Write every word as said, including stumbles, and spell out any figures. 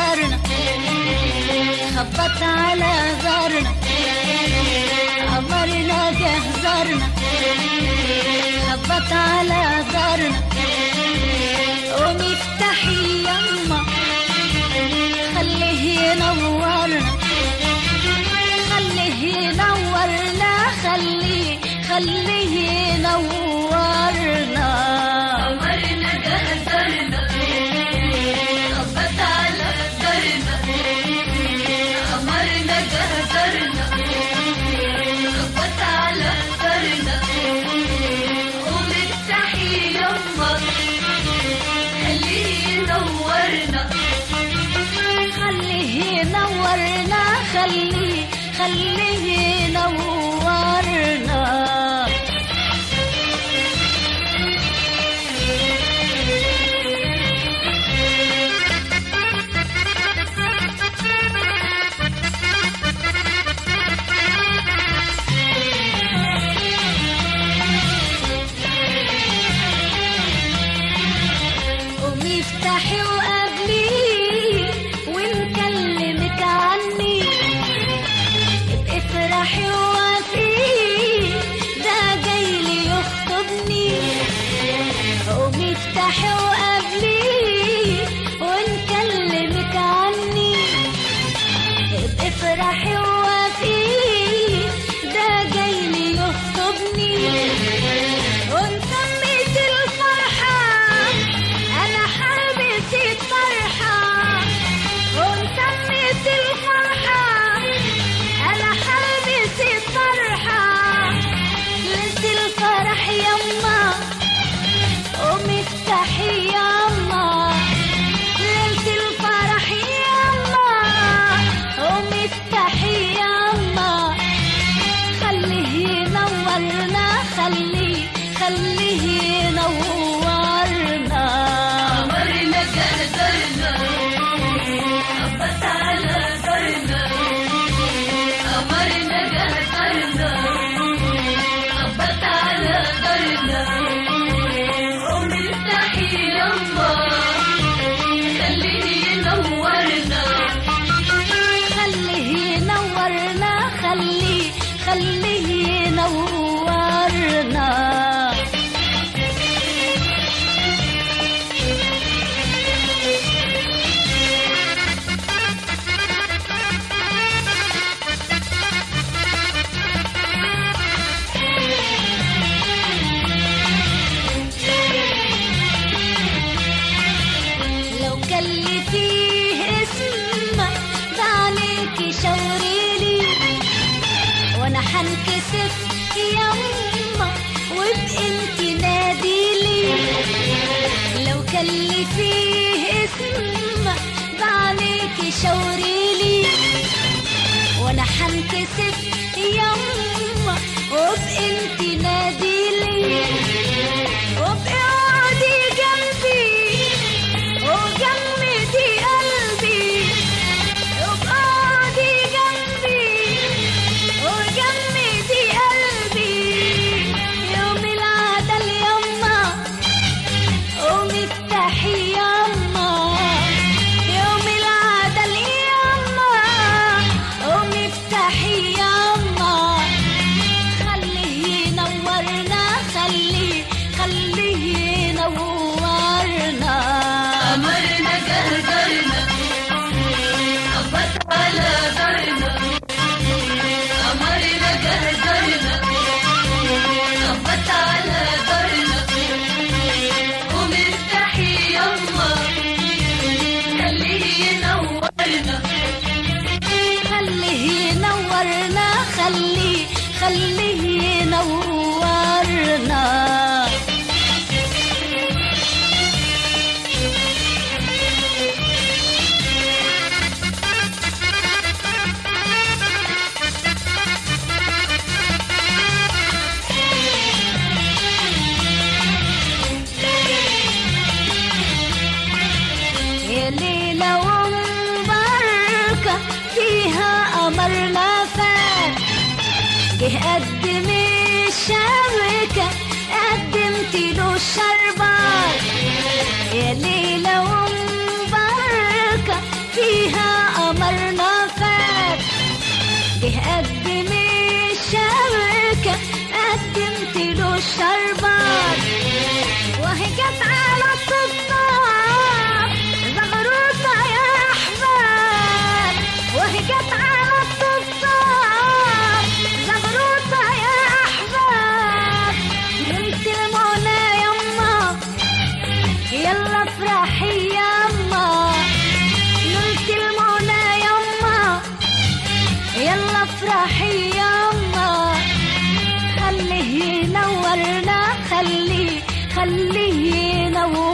دارنا، خبط على دارنا، قمرنا جهزرنا، خبط على دارنا. قومي افتحي يما خليه ينورنا، خليه ينورنا، خليه خليه ينورنا. قمرنا جهزرنا، خبط على دارنا، قمرنا جهزرنا، خبط على دارنا. قومي افتحي يما خليه ينورنا، خليه ينورنا، خليه خليه ينورنا. قومي افتحي وقابلي ونكلمك عني، ابقي افرحي ووافقي ده جاي لي يخطبني. قومي افتحي وقابلي ونكلمك عني، ابقي افرحي ووافقي ده جاي لي يخطبني. ونسميت الفرحة أنا حابسة فرحة، ونسميت الفرحة أنا حابسة فرحة. ليلة الفرح يما قومي افتحي يما، ليلة الفرح يما قومي افتحي يما. خليه ينورنا، خليه خليه ينورنا. قمرنا جهزرنا، خبط على دارنا، قمرنا جهزرنا، خبط على دارنا. قومي افتحي يما خليه ينورنا، خليه ينورنا، خليه خليه ينورنا. لو كان فيه اسمك بعينيكي شاوريلي، وانا حنكسف يما وابقي انتي ناديلي. لو كان فيه اسمك بعينيكي شاوريلي، وانا حنكسف يما وابقي انتي ناديلي. وابقي اقعدي جنبي وجمدي قلبي، وابقي اقعدي جنبي وجمدي قلبي. يوم العدل يما قومي افتحي يما، يوم العدل يما قومي افتحي يما. خليه ينورنا، خليه خليه ينورنا. قمرنا جهزرنا، خبط على دارنا، قمرنا جهزرنا، خبط على دارنا. قومي افتحي يما خليه ينورنا، خليه ينورنا، خليه خليه ينورنا. يا ليلة ومباركة فيها قمرنا فات، جه قدم الشبكة قدمت له الشربات. يا ليلة ومباركة فيها جه قدم الشبكة قدمت له الشربات، وهي جت على الطبطاب زغروطة يا أحباب، وهي جت على الطبطاب زغروطة يا أحباب. نلت المنى يما يلا افرحي يما، نلت المنى يما يلا افرحي يما. خليه ينورنا، خليه خليه ينور